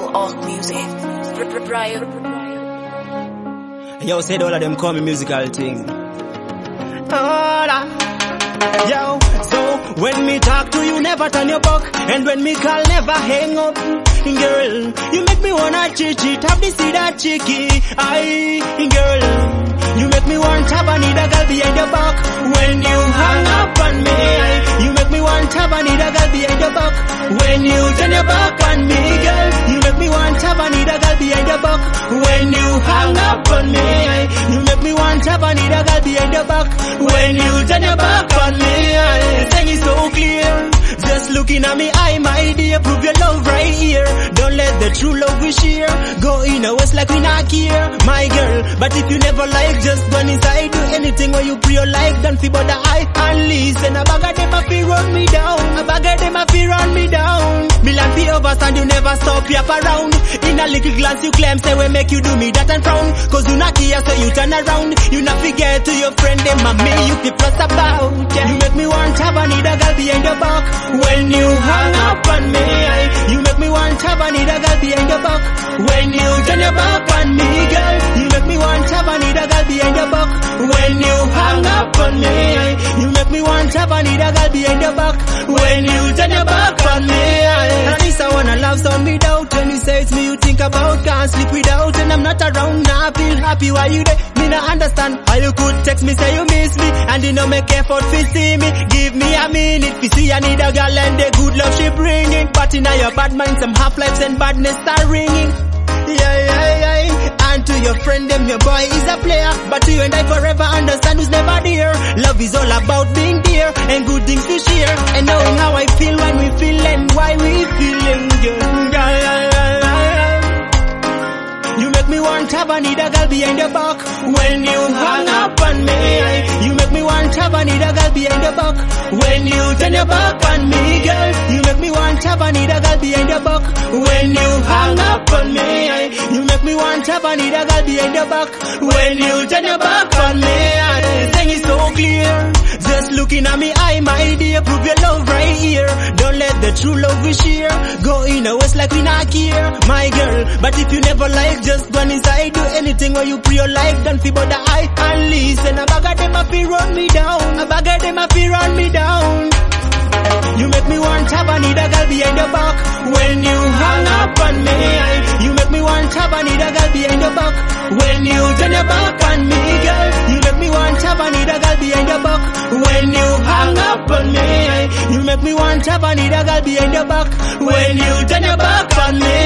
Flow of music. Brian. Yo, said all of them call me musical thing. Yo, so when me talk to you, never turn your back, and when me call, never hang up. Girl, you make me wanna cheat, have the see that cheeky. Girl, you make me want to have a need a girl behind your back. When you hang up on me, you make me want to have a need a girl behind your back. When you turn your back on me, girl, you make me want to have a need a girl behind your back. When you hang up on me, you make me want to have a need a girl behind your back. When you turn your back on me, saying it's so clear. Just looking at me, my dear, prove your love right here. Don't let the true love we share go in a waste like we not care, my girl. But if you never like, just go inside, do anything when you pre your like, don't feel bother I and listen. A bag of them a feel run me down, a bag of them a feel run me down. Milan feel overstand, you never stop yap around. In a little glance you claim, say we make you do me that and frown. Cause you not here, so you turn around. You not forget to your friend, them and me, you feel plus about. You make me want to have a need a girl behind your back. When you hang up on me, you make me want to have a need a girl behind your back. When you turn your back on me, girl, you make me want to have a need a girl behind your back. When you hang up on me, you make me want to have a need a girl behind your back. When you turn your back on me, at least I wanna love some without. When you say it's me you think about, can't sleep without. And I'm not around now, I feel happy while you there. Me not understand how you could text me, say you miss me, and you know make effort to see me. Give me a minute, if you see I need a girl and the good love she bringing. But in your bad mind, some half lives and badness are ringing. And to your friend, them your boy is a player, but to you and I forever understand who's never there. Love is all about being there and good things to share, and knowing how I feel when we feel and why we feeling good. You make me want to have a need a girl behind your back. When you hang up on me, you make me want to have a need a girl behind your back. When you turn your back on me, girl, you make me want to have a need a girl behind your back. When you hang up on me, you make me want to have a need a girl behind your back. When you turn your back on me, saying it's so clear. Just looking at me, my dear, prove your love right here. Don't let the true love we share go in a waste like we not care, my girl. But if you never like, just go inside, do anything when you pre your like, don't feel bother I and listen. A bag of them a feel run me down, a bag of them a feel run me down. You make me want to have a need a girl behind your back. When you hang up on me, you make me want to have a need a girl behind your back. When you turn your back on me, girl, you make me want to have a need a girl behind your back. When you hang up on me, you make me want to have a need a girl behind your back. When you turn your back on me,